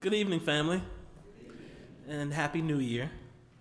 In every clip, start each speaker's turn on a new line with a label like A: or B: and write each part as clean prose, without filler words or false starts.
A: Good evening, family, and Happy New Year.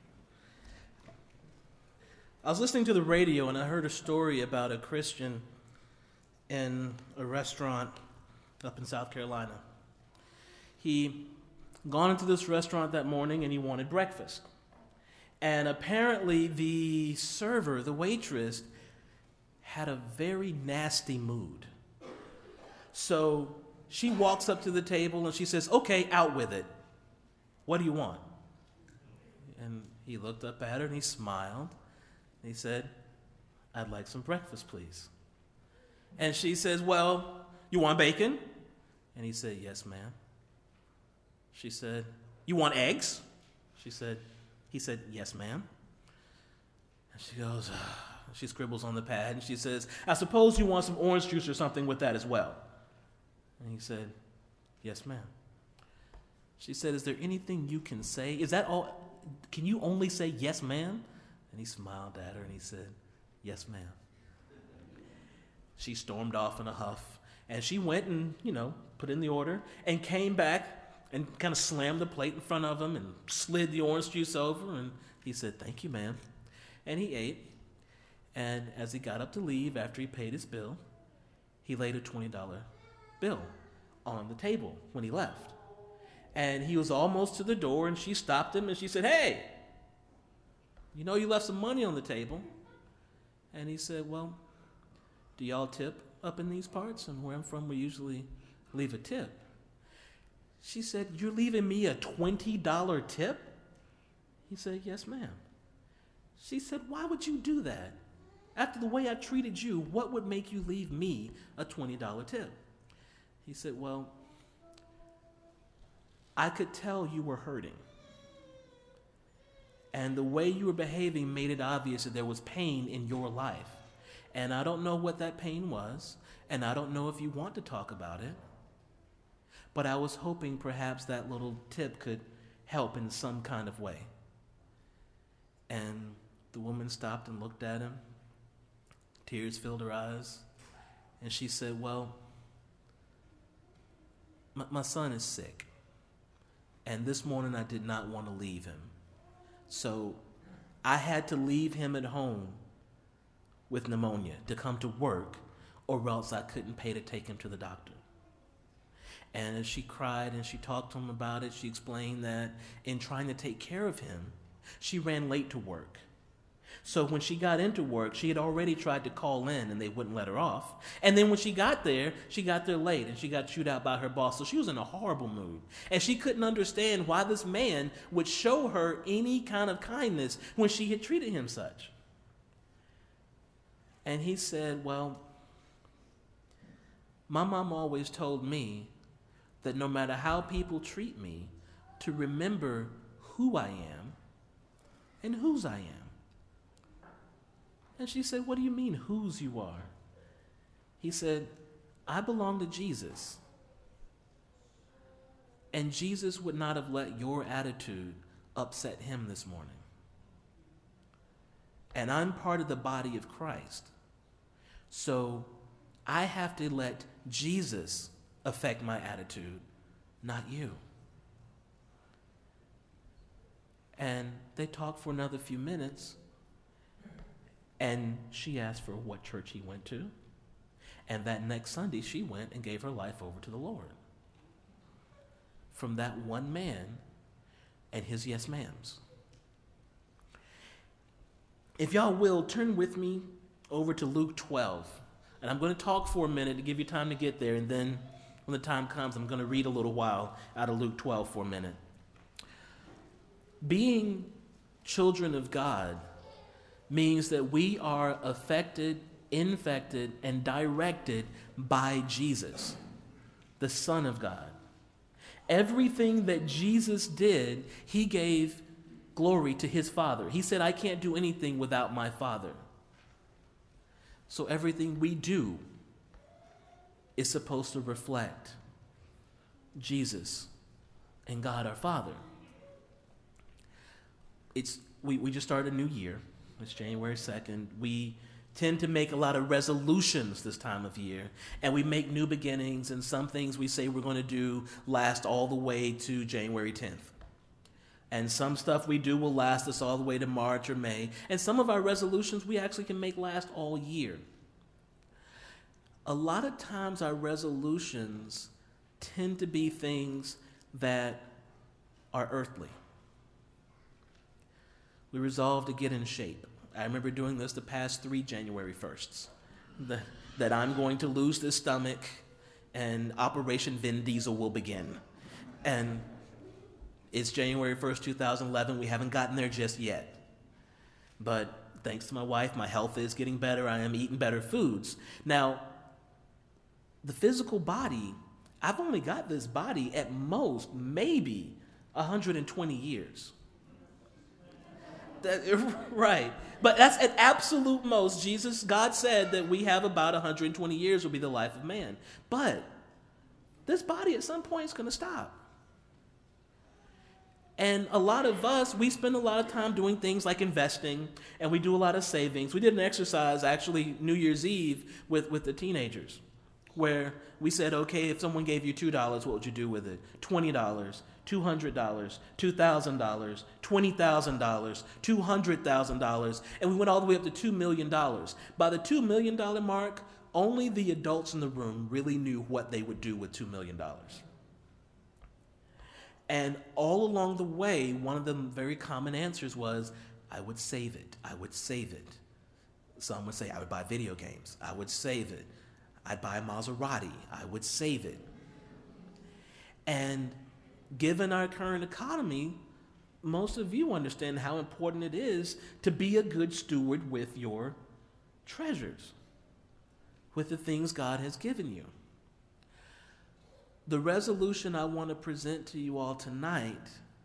A: I was listening to the radio and I heard a story about a Christian in a restaurant up in South Carolina. He gone into this restaurant that morning and he wanted breakfast. And apparently the server, the waitress, had a very nasty mood. So she walks up to the table and she says, "Okay, out with it. What do you want?" And he looked up at her and he smiled. And he said, "I'd like some breakfast, please." And she says, "Well, you want bacon?" And he said, "Yes, ma'am." She said, "You want eggs?" He said, "Yes, ma'am." And she goes, she scribbles on the pad and she says, "I suppose you want some orange juice or something with that as well." And he said, "Yes, ma'am." She said, "Is there anything you can say? Is that all? Can you only say yes, ma'am?" And he smiled at her and he said, "Yes, ma'am." She stormed off in a huff and she went and, put in the order and came back and kind of slammed the plate in front of him and slid the orange juice over. And he said, "Thank you, ma'am." And he ate. And as he got up to leave after he paid his bill, he laid a $20 bill on the table when he left. And he was almost to the door and she stopped him and she said, "Hey, you left some money on the table." And he said, "Well, do y'all tip up in these parts? And where I'm from, we usually leave a tip." She said, "You're leaving me a $20 tip?" He said, "Yes, ma'am." She said, "Why would you do that? After the way I treated you, what would make you leave me a $20 tip?" He said, "Well, I could tell you were hurting. And the way you were behaving made it obvious that there was pain in your life. And I don't know what that pain was, and I don't know if you want to talk about it. But I was hoping perhaps that little tip could help in some kind of way." And the woman stopped and looked at him. Tears filled her eyes. And she said, "Well, my son is sick. And this morning I did not want to leave him. So I had to leave him at home with pneumonia to come to work, or else I couldn't pay to take him to the doctor." And as she cried and she talked to him about it, she explained that in trying to take care of him, she ran late to work. So when she got into work, she had already tried to call in and they wouldn't let her off. And then when she got there late and she got chewed out by her boss. So she was in a horrible mood. And she couldn't understand why this man would show her any kind of kindness when she had treated him such. And he said, "Well, my mom always told me that no matter how people treat me, to remember who I am and whose I am." And she said, "What do you mean, whose you are?" He said, "I belong to Jesus. And Jesus would not have let your attitude upset him this morning. And I'm part of the body of Christ. So I have to let Jesus affect my attitude, not you." And they talked for another few minutes. And she asked for what church he went to. And that next Sunday, she went and gave her life over to the Lord. From that one man and his yes ma'ams. If y'all will, turn with me over to Luke 12. And I'm going to talk for a minute to give you time to get there. And then when the time comes, I'm going to read a little while out of Luke 12 for a minute. Being children of God means that we are affected, infected, and directed by Jesus, the Son of God. Everything that Jesus did, he gave glory to his Father. He said, "I can't do anything without my Father." So everything we do is supposed to reflect Jesus and God our Father. We just started a new year. It's January 2nd. We tend to make a lot of resolutions this time of year, and we make new beginnings, and some things we say we're going to do last all the way to January 10th. And some stuff we do will last us all the way to March or May, and some of our resolutions we actually can make last all year. A lot of times our resolutions tend to be things that are earthly. We resolve to get in shape. I remember doing this the past 3 January 1sts, that I'm going to lose this stomach and Operation Vin Diesel will begin. And it's January 1st, 2011. We haven't gotten there just yet. But thanks to my wife, my health is getting better. I am eating better foods. Now, the physical body, I've only got this body at most, maybe 120 years. Right. But that's at absolute most. God said that we have about 120 years will be the life of man. But this body at some point is going to stop. And a lot of us, we spend a lot of time doing things like investing, and we do a lot of savings. We did an exercise, actually, New Year's Eve with the teenagers, where we said, okay, if someone gave you $2, what would you do with it? $20, $200, $2,000, $20,000, $200,000, and we went all the way up to $2 million. By the $2 million mark, only the adults in the room really knew what they would do with $2 million. And all along the way, one of the very common answers was, I would save it. I would save it. Some would say, I would buy video games. I would save it. I'd buy a Maserati. I would save it. And given our current economy, most of you understand how important it is to be a good steward with your treasures, with the things God has given you. The resolution I want to present to you all tonight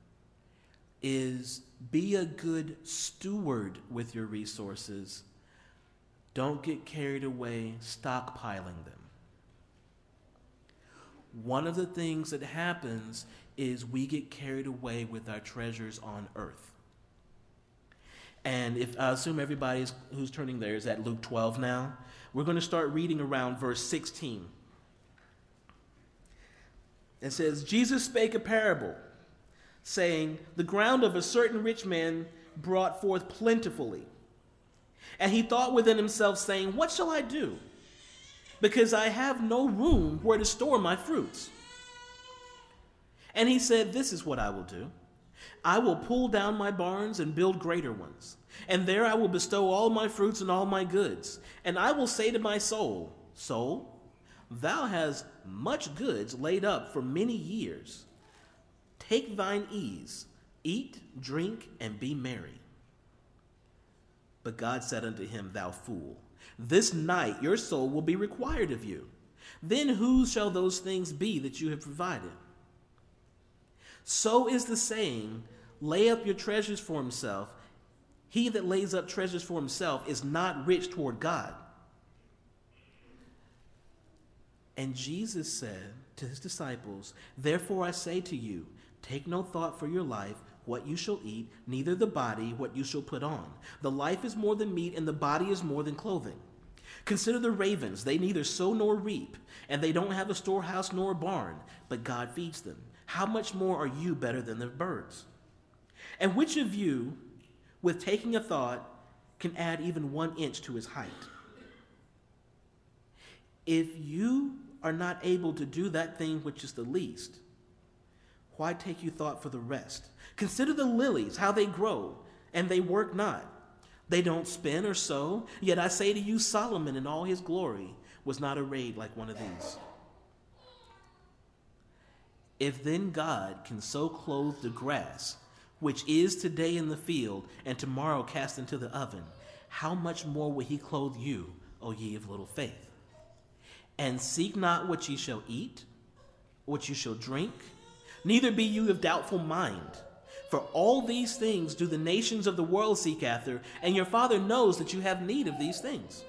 A: is be a good steward with your resources. Don't get carried away stockpiling them. One of the things that happens is we get carried away with our treasures on earth. And if I assume everybody who's turning there is at Luke 12 now, we're going to start reading around verse 16. It says, Jesus spake a parable, saying, the ground of a certain rich man brought forth plentifully. And he thought within himself, saying, what shall I do? Because I have no room where to store my fruits. And he said, this is what I will do. I will pull down my barns and build greater ones. And there I will bestow all my fruits and all my goods. And I will say to my soul, soul, thou hast much goods laid up for many years. Take thine ease, eat, drink, and be merry. But God said unto him, thou fool, this night your soul will be required of you. Then whose shall those things be that you have provided? So is the saying, lay up your treasures for himself. He that lays up treasures for himself is not rich toward God. And Jesus said to his disciples, therefore I say to you, take no thought for your life, what you shall eat, neither the body, what you shall put on. The life is more than meat, and the body is more than clothing. Consider the ravens, they neither sow nor reap, and they don't have a storehouse nor a barn, but God feeds them. How much more are you better than the birds? And which of you, with taking a thought, can add even 1 inch to his height? If you are not able to do that thing which is the least, why take you thought for the rest? Consider the lilies, how they grow, and they work not. They don't spin or sew. Yet I say to you, Solomon in all his glory was not arrayed like one of these. If then God can so clothe the grass, which is today in the field and tomorrow cast into the oven, how much more will he clothe you, O ye of little faith? And seek not what ye shall eat, what you shall drink, neither be you of doubtful mind. For all these things do the nations of the world seek after, and your Father knows that you have need of these things.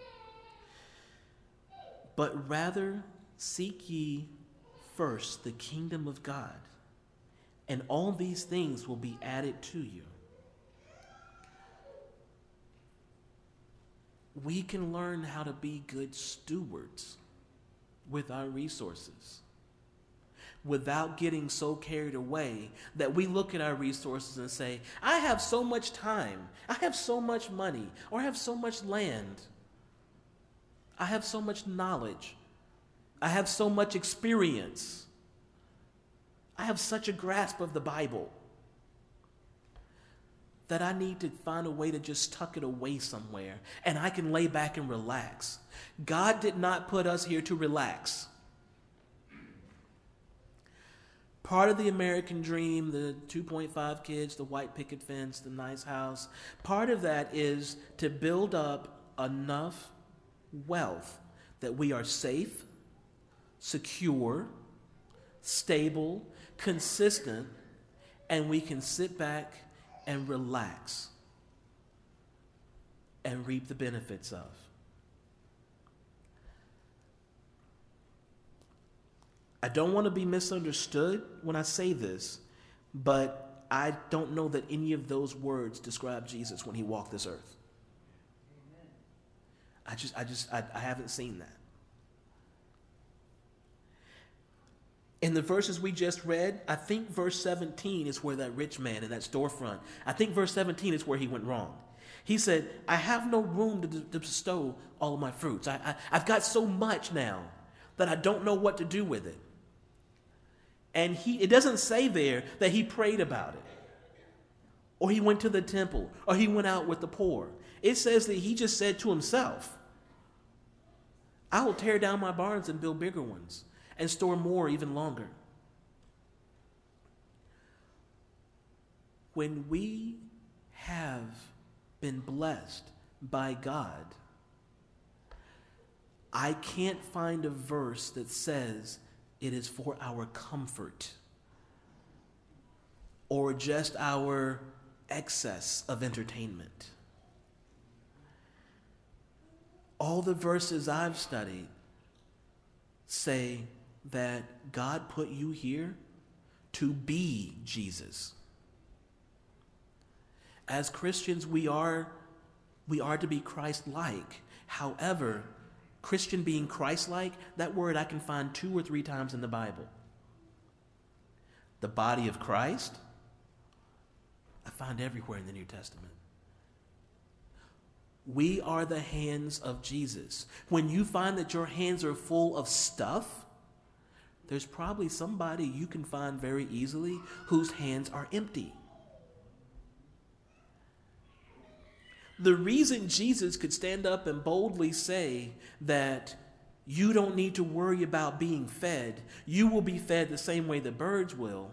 A: But rather seek ye first the kingdom of God, and all these things will be added to you. we can learn how to be good stewards with our resources without getting so carried away that we look at our resources and say, I have so much time, I have so much money, or I have so much land, I have so much knowledge, I have so much experience, I have such a grasp of the Bible that I need to find a way to just tuck it away somewhere and I can lay back and relax. God did not put us here to relax. Part of the American dream, the 2.5 kids, the white picket fence, the nice house, part of that is to build up enough wealth that we are safe, secure, stable, consistent, and we can sit back and relax and reap the benefits of. I don't want to be misunderstood when I say this, but I don't know that any of those words describe Jesus when he walked this earth. I haven't seen that. In the verses we just read, I think verse 17 is where that rich man in that storefront, I think verse 17 is where he went wrong. He said, I have no room to bestow all of my fruits. I've got so much now that I don't know what to do with it. And it doesn't say there that he prayed about it, or he went to the temple, or he went out with the poor. It says that he just said to himself, I will tear down my barns and build bigger ones and store more even longer. When we have been blessed by God, I can't find a verse that says it is for our comfort or just our excess of entertainment. All the verses I've studied say that God put you here to be Jesus. As Christians, we are to be Christ-like. However, Christian being Christ-like, that word I can find 2 or 3 times in the Bible. The body of Christ, I find everywhere in the New Testament. We are the hands of Jesus. When you find that your hands are full of stuff, there's probably somebody you can find very easily whose hands are empty. The reason Jesus could stand up and boldly say that you don't need to worry about being fed, you will be fed the same way the birds will,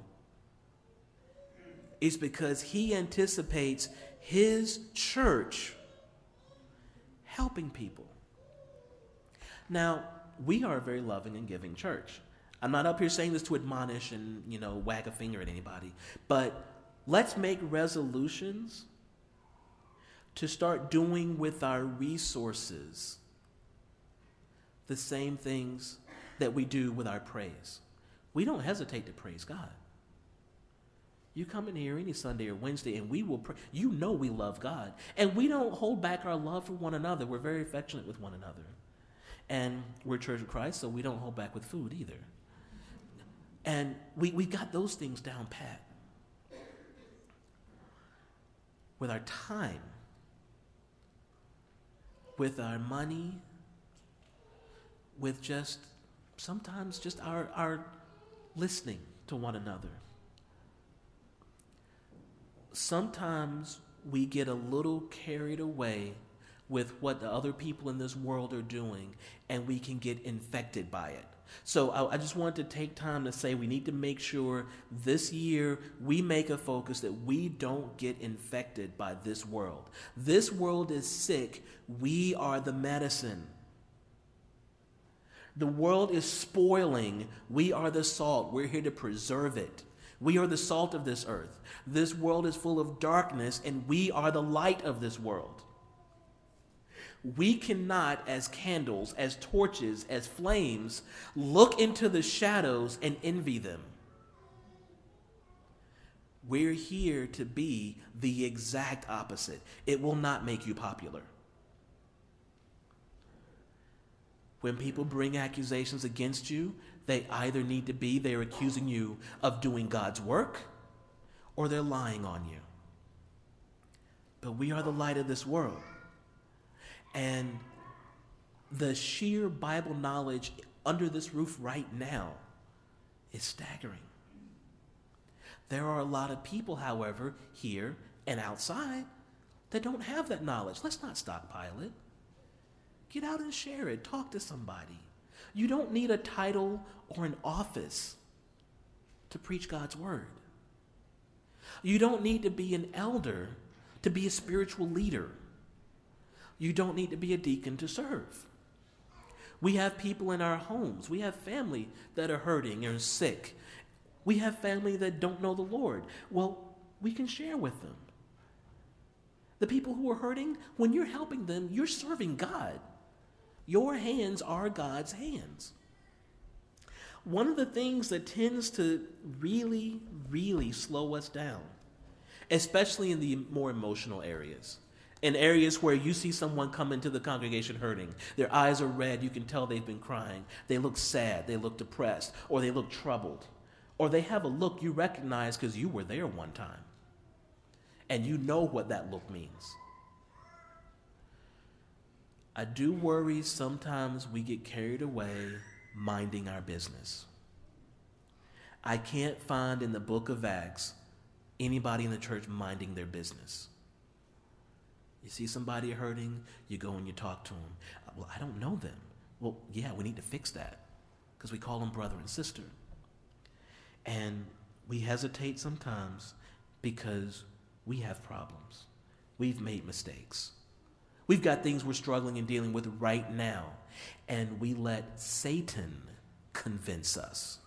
A: is because he anticipates his church helping people. Now, we are a very loving and giving church. I'm not up here saying this to admonish and, wag a finger at anybody, but let's make resolutions to start doing with our resources the same things that we do with our praise. We don't hesitate to praise God. You come in here any Sunday or Wednesday and we will pray. We love God. And we don't hold back our love for one another. We're very affectionate with one another. And we're Church of Christ, so we don't hold back with food either. And we got those things down pat. With our time, with our money, with sometimes just our listening to one another. Sometimes we get a little carried away with what the other people in this world are doing, and we can get infected by it. So I just want to take time to say we need to make sure this year we make a focus that we don't get infected by this world. This world is sick. We are the medicine. The world is spoiling. We are the salt. We're here to preserve it. We are the salt of this earth. This world is full of darkness, and we are the light of this world. We cannot, as candles, as torches, as flames, look into the shadows and envy them. We're here to be the exact opposite. It will not make you popular. When people bring accusations against you, they either need to be they're accusing you of doing God's work or they're lying on you. But we are the light of this world. And the sheer Bible knowledge under this roof right now is staggering. There are a lot of people, however, here and outside that don't have that knowledge. Let's not stockpile it. Get out and share it. Talk to somebody. You don't need a title or an office to preach God's word. You don't need to be an elder to be a spiritual leader. You don't need to be a deacon to serve. We have people in our homes. We have family that are hurting or sick. We have family that don't know the Lord. Well, we can share with them. The people who are hurting, when you're helping them, you're serving God. Your hands are God's hands. One of the things that tends to really, really slow us down, especially in the more emotional areas, in areas where you see someone come into the congregation hurting, their eyes are red, you can tell they've been crying, they look sad, they look depressed, or they look troubled, or they have a look you recognize because you were there one time, and you know what that look means. I do worry sometimes we get carried away minding our business. I can't find in the book of Acts anybody in the church minding their business. You see somebody hurting, you go and you talk to them. Well, I don't know them. Well, yeah, we need to fix that because we call them brother and sister. And we hesitate sometimes because we have problems. We've made mistakes. We've got things we're struggling and dealing with right now. And we let Satan convince us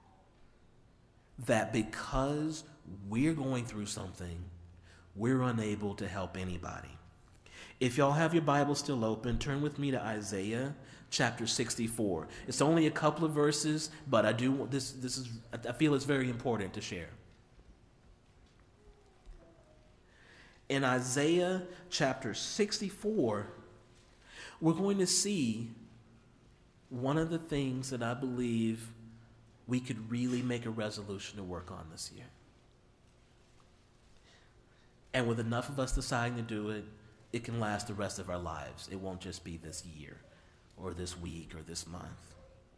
A: that because we're going through something, we're unable to help anybody. If y'all have your Bible still open, turn with me to Isaiah chapter 64. It's only a couple of verses, but I feel it's very important to share. In Isaiah chapter 64, we're going to see one of the things that I believe we could really make a resolution to work on this year. And with enough of us deciding to do it, it can last the rest of our lives. It won't just be this year or this week or this month.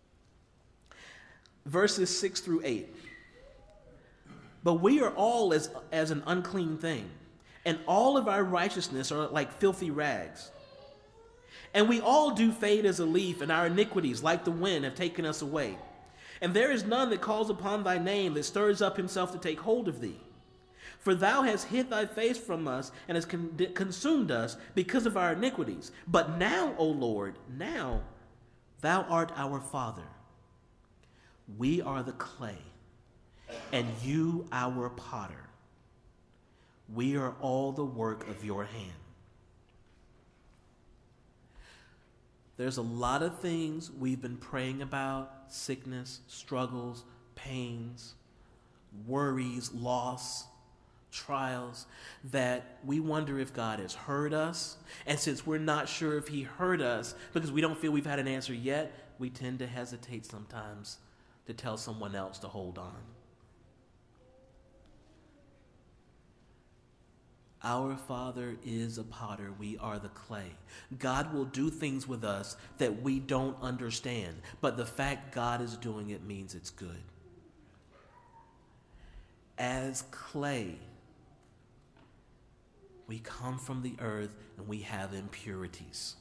A: Verses 6 through 8. But we are all as an unclean thing, and all of our righteousness are like filthy rags. And we all do fade as a leaf, and our iniquities, like the wind, have taken us away. And there is none that calls upon thy name, that stirs up himself to take hold of thee. For thou hast hid thy face from us, and hast consumed us because of our iniquities. But now, O Lord, now thou art our Father. We are the clay, and you our potter. We are all the work of your hand. There's a lot of things we've been praying about: sickness, struggles, pains, worries, loss, trials, that we wonder if God has heard us. And since we're not sure if he heard us because we don't feel we've had an answer yet, we tend to hesitate sometimes to tell someone else to hold on. Our Father is a potter. We are the clay. God will do things with us that we don't understand, but the fact God is doing it means it's good. As clay, we come from the earth and we have impurities.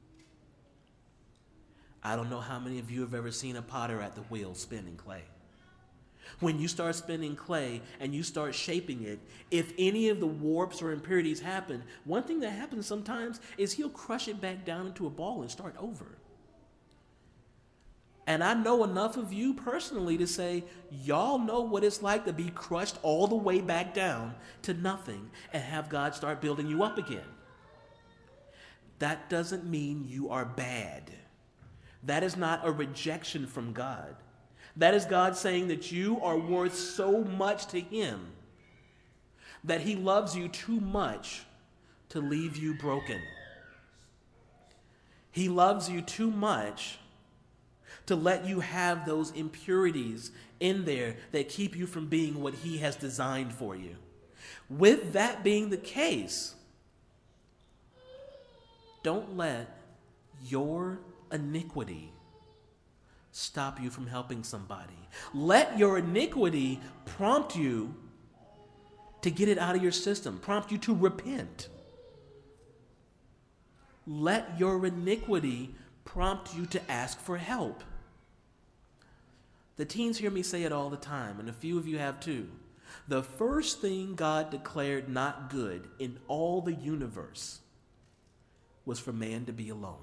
A: I don't know how many of you have ever seen a potter at the wheel spinning clay. When you start spinning clay and you start shaping it, if any of the warps or impurities happen, one thing that happens sometimes is he'll crush it back down into a ball and start over. And I know enough of you personally to say, y'all know what it's like to be crushed all the way back down to nothing and have God start building you up again. That doesn't mean you are bad. That is not a rejection from God. That is God saying that you are worth so much to him that he loves you too much to leave you broken. He loves you too much to let you have those impurities in there that keep you from being what he has designed for you. With that being the case, don't let your iniquity stop you from helping somebody. Let your iniquity prompt you to get it out of your system, prompt you to repent. Let your iniquity prompt you to ask for help. The teens hear me say it all the time, and a few of you have too. The first thing God declared not good in all the universe was for man to be alone.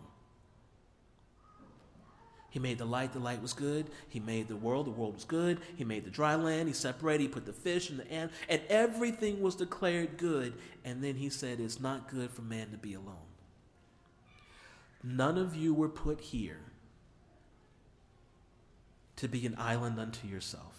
A: He made the light was good. He made the world was good. He made the dry land, he separated, he put the fish and the ant, and everything was declared good. And then he said, it's not good for man to be alone. None of you were put here to be an island unto yourself.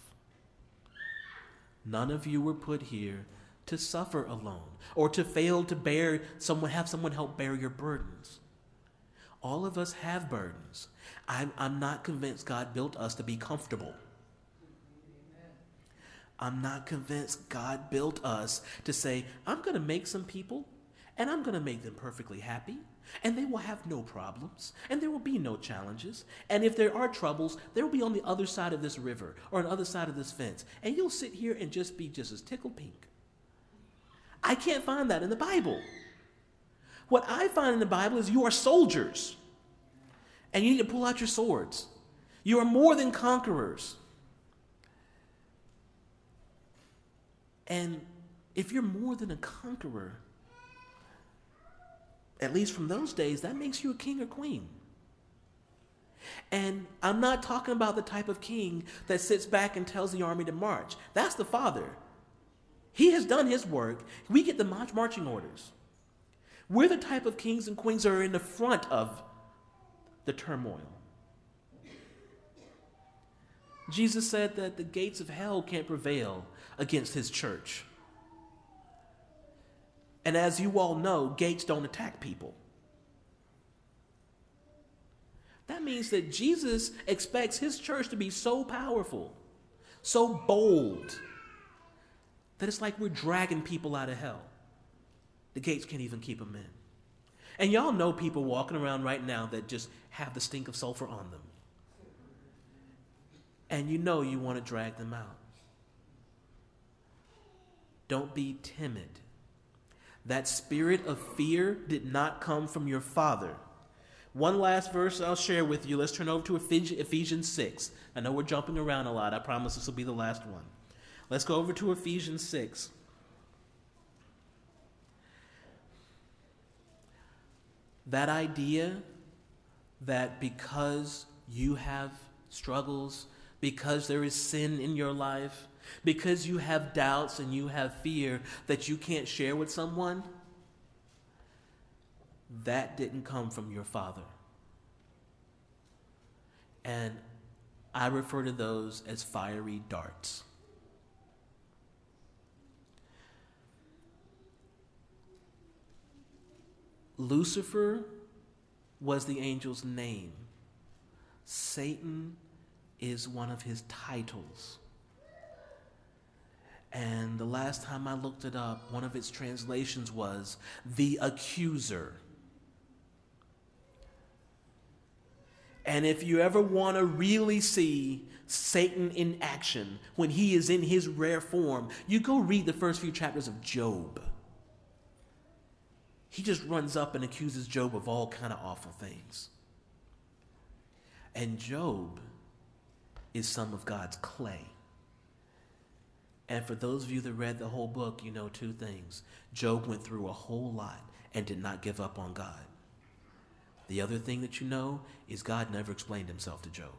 A: None of you were put here to suffer alone or to fail to have someone help bear your burdens. All of us have burdens. I'm not convinced God built us to be comfortable. I'm not convinced God built us to say, I'm going to make some people and I'm going to make them perfectly happy and they will have no problems and there will be no challenges. And if there are troubles, they will be on the other side of this river or on the other side of this fence. And you'll sit here and just be just as tickled pink. I can't find that in the Bible. What I find in the Bible is you are soldiers. And you need to pull out your swords. You are more than conquerors. And if you're more than a conqueror, at least from those days, that makes you a king or queen. And I'm not talking about the type of king that sits back and tells the army to march. That's the Father. He has done his work. We get the marching orders. We're the type of kings and queens that are in the front of the turmoil. Jesus said that the gates of hell can't prevail against his church. And as you all know, gates don't attack people. That means that Jesus expects his church to be so powerful, so bold, that it's like we're dragging people out of hell. The gates can't even keep them in. And y'all know people walking around right now that just have the stink of sulfur on them. And you know you want to drag them out. Don't be timid. That spirit of fear did not come from your Father. One last verse I'll share with you. Let's turn over to Ephesians 6. I know we're jumping around a lot. I promise this will be the last one. Let's go over to Ephesians 6. That idea that because you have struggles, because there is sin in your life, because you have doubts and you have fear that you can't share with someone, that didn't come from your Father. And I refer to those as fiery darts. Lucifer was the angel's name. Satan is one of his titles. And the last time I looked it up, one of its translations was the accuser. And if you ever want to really see Satan in action, when he is in his rare form, you go read the first few chapters of Job. He just runs up and accuses Job of all kind of awful things. And Job is some of God's clay. And for those of you that read the whole book, you know two things. Job went through a whole lot and did not give up on God. The other thing that you know is God never explained himself to Job.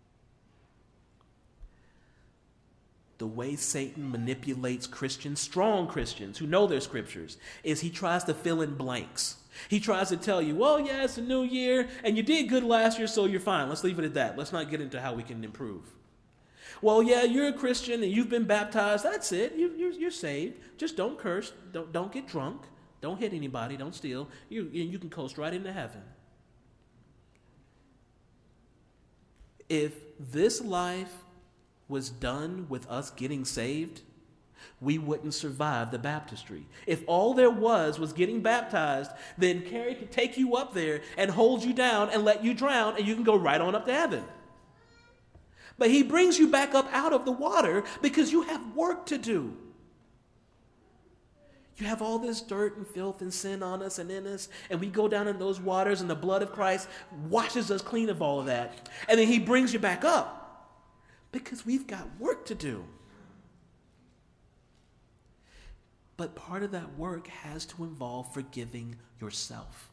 A: The way Satan manipulates Christians, strong Christians who know their scriptures, is he tries to fill in blanks. He tries to tell you, well, yeah, it's a new year, and you did good last year, so you're fine. Let's leave it at that. Let's not get into how we can improve. Well, yeah, you're a Christian, and you've been baptized. That's it. You're saved. Just don't curse. Don't get drunk. Don't hit anybody. Don't steal. You can coast right into heaven. If this life was done with us getting saved, we wouldn't survive the baptistry. If all there was getting baptized, then Carrie could take you up there and hold you down and let you drown, and you can go right on up to heaven. But he brings you back up out of the water because you have work to do. You have all this dirt and filth and sin on us and in us, and we go down in those waters, and the blood of Christ washes us clean of all of that. And then he brings you back up because we've got work to do. But part of that work has to involve forgiving yourself.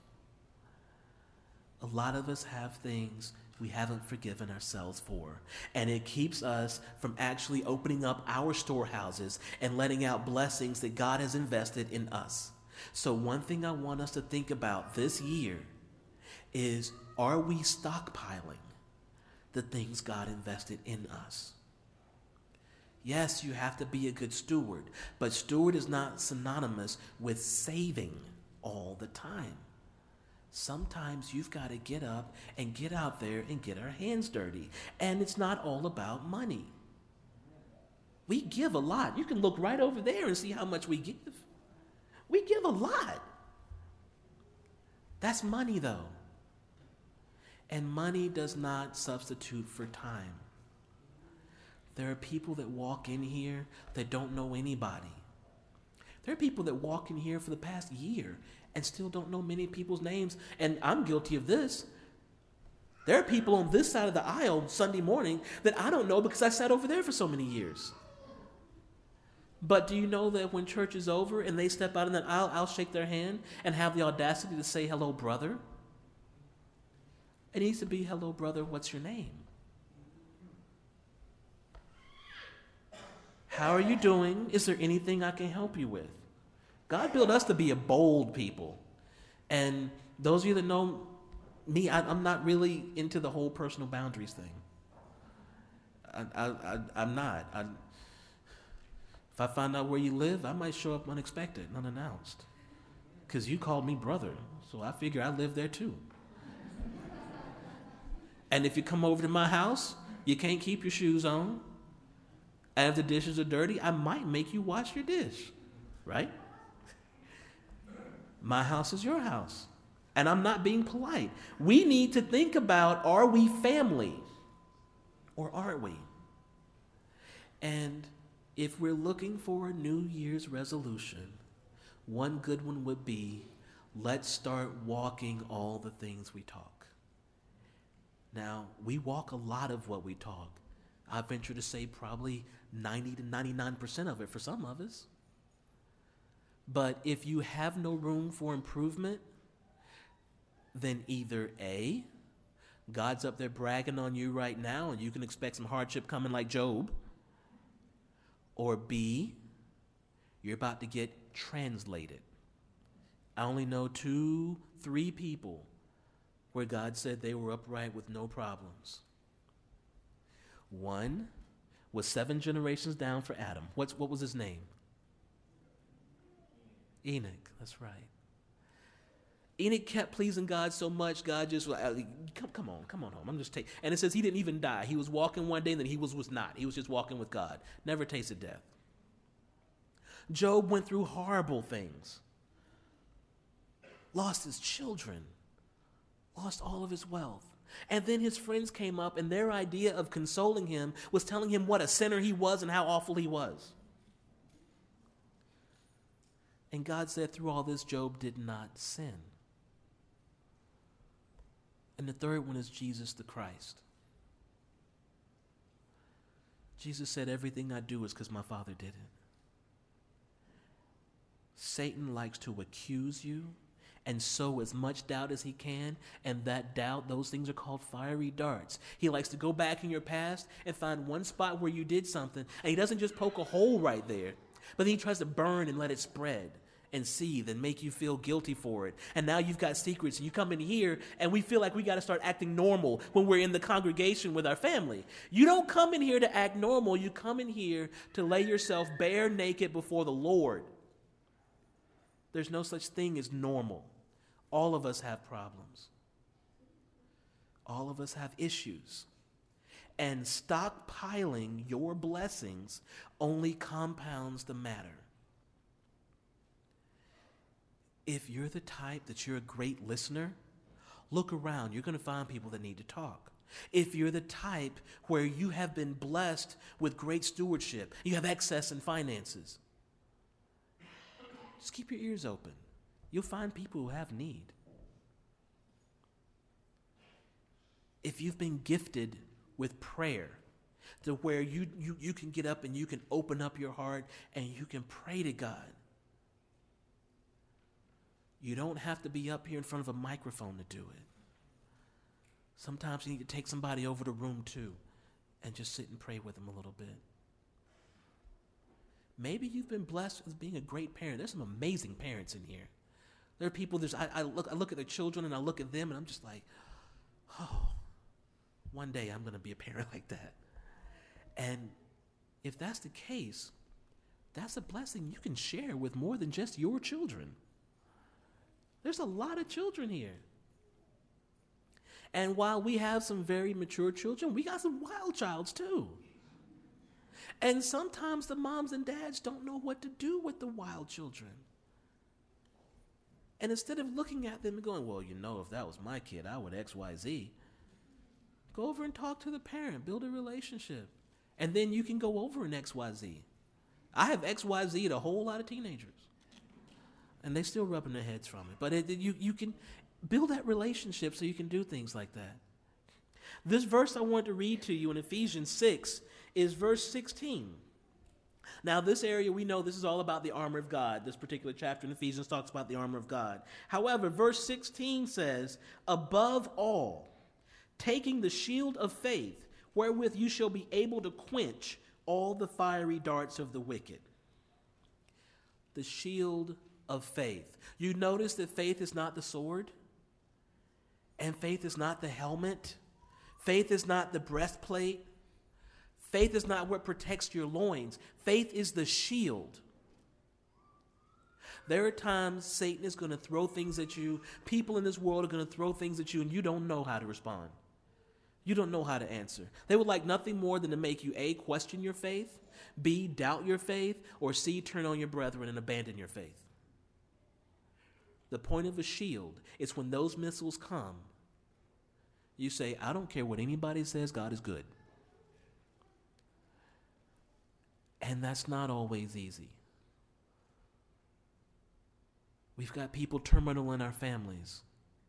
A: A lot of us have things we haven't forgiven ourselves for, and it keeps us from actually opening up our storehouses and letting out blessings that God has invested in us. So one thing I want us to think about this year is, are we stockpiling the things God invested in us? Yes, you have to be a good steward, but steward is not synonymous with saving all the time. Sometimes you've got to get up and get out there and get our hands dirty. And it's not all about money. We give a lot. You can look right over there and see how much we give. We give a lot. That's money, though. And money does not substitute for time. There are people that walk in here that don't know anybody. There are people that walk in here for the past year and still don't know many people's names, and I'm guilty of this. There are people on this side of the aisle Sunday morning that I don't know because I sat over there for so many years. But do you know that when church is over and they step out in that aisle, I'll shake their hand and have the audacity to say, "Hello, brother." It needs to be, "Hello, brother, what's your name? How are you doing? Is there anything I can help you with?" God built us to be a bold people. And those of you that know me, I'm not really into the whole personal boundaries thing. I'm not. If I find out where you live, I might show up unexpected, unannounced. Because you called me brother, so I figure I live there too. And if you come over to my house, you can't keep your shoes on. And if the dishes are dirty, I might make you wash your dish, right? My house is your house. And I'm not being polite. We need to think about, are we family or aren't we? And if we're looking for a New Year's resolution, one good one would be, let's start walking all the things we talk. Now, we walk a lot of what we talk. I venture to say probably 90 to 99% of it for some of us. But if you have no room for improvement, then either A, God's up there bragging on you right now and you can expect some hardship coming like Job, or B, you're about to get translated. I only know 2-3 people where God said they were upright with no problems. One was 7 generations down for Adam. What was his name? Enoch, that's right. Enoch kept pleasing God so much, God just was like, come on home. I'm just taking. And it says he didn't even die. He was walking one day and then he was not. He was just walking with God. Never tasted death. Job went through horrible things. Lost his children. Lost all of his wealth. And then his friends came up and their idea of consoling him was telling him what a sinner he was and how awful he was. And God said through all this, Job did not sin. And the third one is Jesus the Christ. Jesus said, everything I do is because my Father did it. Satan likes to accuse you and sow as much doubt as he can, and that doubt, those things are called fiery darts. He likes to go back in your past and find one spot where you did something, and he doesn't just poke a hole right there, but then he tries to burn and let it spread and seethe and make you feel guilty for it. And now you've got secrets, and you come in here, and we feel like we got to start acting normal when we're in the congregation with our family. You don't come in here to act normal. You come in here to lay yourself bare naked before the Lord. There's no such thing as normal. All of us have problems. All of us have issues. and stockpiling your blessings only compounds the matter. If you're the type that you're a great listener, look around. You're going to find people that need to talk. If you're the type where you have been blessed with great stewardship, you have excess in finances, just keep your ears open. You'll find people who have need. If you've been gifted with prayer to where you can get up and you can open up your heart and you can pray to God, you don't have to be up here in front of a microphone to do it. Sometimes you need to take somebody over to room 2 and just sit and pray with them a little bit. Maybe you've been blessed with being a great parent. There's some amazing parents in here. There are people, I look at their children and I look at them and I'm just like, oh, one day I'm going to be a parent like that. And if that's the case, that's a blessing you can share with more than just your children. There's a lot of children here. And while we have some very mature children, we got some wild childs too. And sometimes the moms and dads don't know what to do with the wild children. And instead of looking at them and going, well, if that was my kid, I would X, Y, Z. Go over and talk to the parent, build a relationship. And then you can go over an X, Y, Z. I have X, Y, Z to a whole lot of teenagers. And they still rubbing their heads from it. But you can build that relationship so you can do things like that. This verse I want to read to you in Ephesians 6 is verse 16. Now, this area, we know this is all about the armor of God. This particular chapter in Ephesians talks about the armor of God. However, verse 16 says, above all, taking the shield of faith, wherewith you shall be able to quench all the fiery darts of the wicked. The shield of faith. You notice that faith is not the sword, and faith is not the helmet. Faith is not the breastplate. Faith is not what protects your loins. Faith is the shield. There are times Satan is going to throw things at you. People in this world are going to throw things at you, and you don't know how to respond. You don't know how to answer. They would like nothing more than to make you, A, question your faith, B, doubt your faith, or C, turn on your brethren and abandon your faith. The point of a shield is when those missiles come, you say, I don't care what anybody says, God is good. And that's not always easy. We've got people terminal in our families.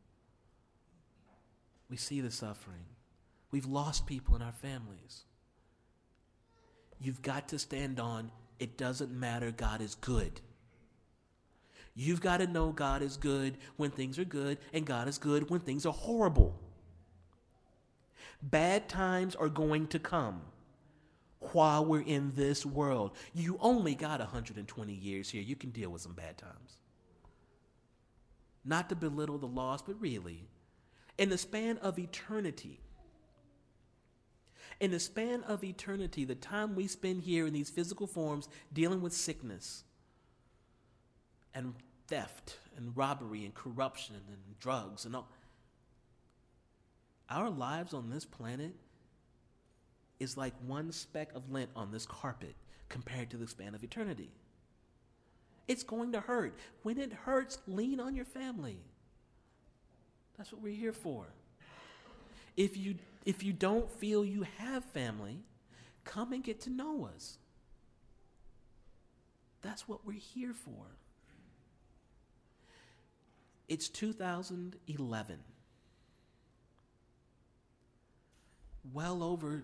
A: We see the suffering. We've lost people in our families. You've got to stand on, it doesn't matter, God is good. You've got to know God is good when things are good, and God is good when things are horrible. Bad times are going to come while we're in this world. You only got 120 years here. You can deal with some bad times. Not to belittle the loss, but really, in the span of eternity, the time we spend here in these physical forms dealing with sickness and theft and robbery and corruption and drugs and all, our lives on this planet is like one speck of lint on this carpet compared to the span of eternity. It's going to hurt. When it hurts, lean on your family. That's what we're here for. If you don't feel you have family, come and get to know us. That's what we're here for. It's 2011. Well over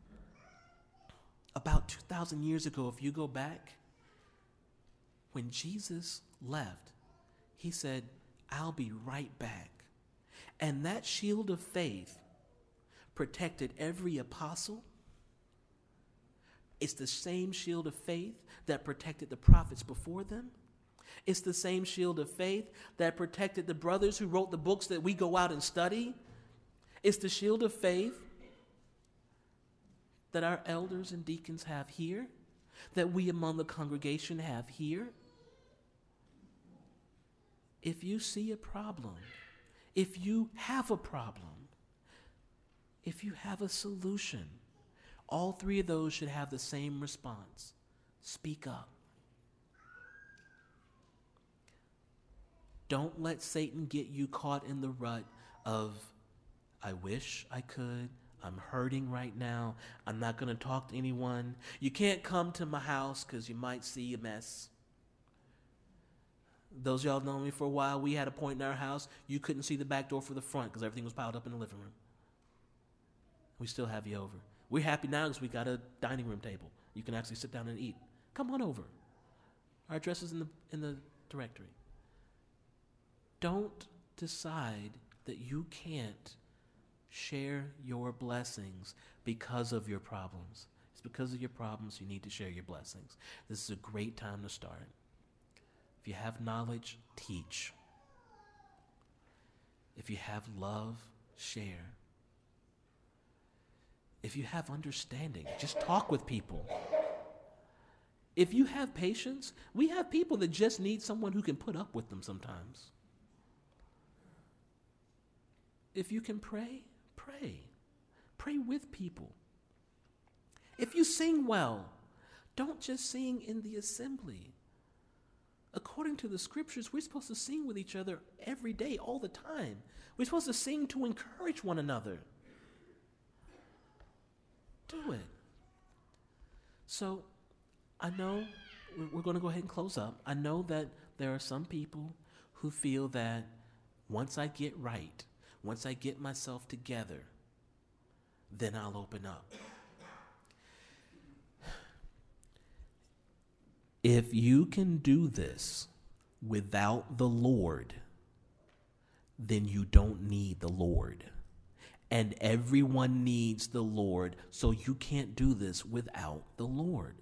A: about 2,000 years ago, if you go back, when Jesus left, he said, I'll be right back. And that shield of faith protected every apostle. It's the same shield of faith that protected the prophets before them. It's the same shield of faith that protected the brothers who wrote the books that we go out and study. It's the shield of faith that our elders and deacons have here, that we among the congregation have here. If you see a problem, if you have a problem, if you have a solution, All three of those should have the same response. Speak up. Don't let Satan get you caught in the rut of, I wish I could. I'm hurting right now. I'm not going to talk to anyone. You can't come to my house because you might see a mess. Those of y'all know me for a while, we had a point in our house, you couldn't see the back door for the front because everything was piled up in the living room. We still have you over. We're happy now because we got a dining room table. You can actually sit down and eat. Come on over. Our address is in the directory. Don't decide that you can't share your blessings because of your problems. It's because of your problems you need to share your blessings. This is a great time to start. If you have knowledge, teach. If you have love, share. If you have understanding, just talk with people. If you have patience, we have people that just need someone who can put up with them sometimes. If you can pray, pray. Pray with people. If you sing well, don't just sing in the assembly. According to the scriptures, we're supposed to sing with each other every day, all the time. We're supposed to sing to encourage one another. Do it. So, I know we're going to go ahead and close up. I know that there are some people who feel that once I get right, once I get myself together, then I'll open up. If you can do this without the Lord, then you don't need the Lord. And everyone needs the Lord, so you can't do this without the Lord.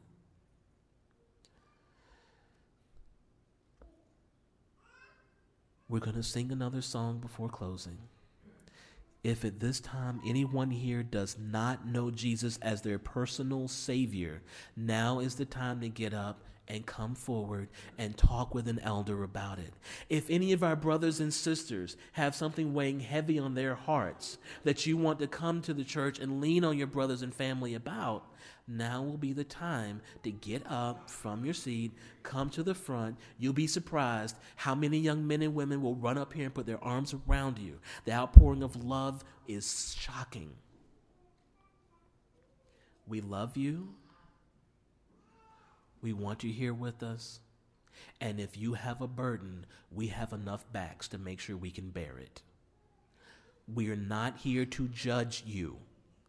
A: We're going to sing another song before closing. If at this time anyone here does not know Jesus as their personal Savior, now is the time to get up and come forward and talk with an elder about it. If any of our brothers and sisters have something weighing heavy on their hearts that you want to come to the church and lean on your brothers and family about, now will be the time to get up from your seat, come to the front. You'll be surprised how many young men and women will run up here and put their arms around you. The outpouring of love is shocking. We love you. We want you here with us. And if you have a burden, we have enough backs to make sure we can bear it. We are not here to judge you.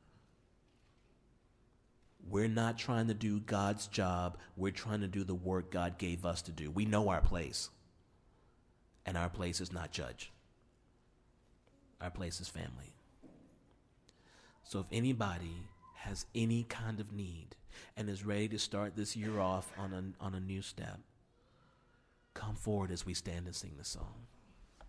A: We're not trying to do God's job. We're trying to do the work God gave us to do. We know our place. And our place is not judge. Our place is family. So if anybody has any kind of need and is ready to start this year off on a new step, come forward as we stand and sing the song.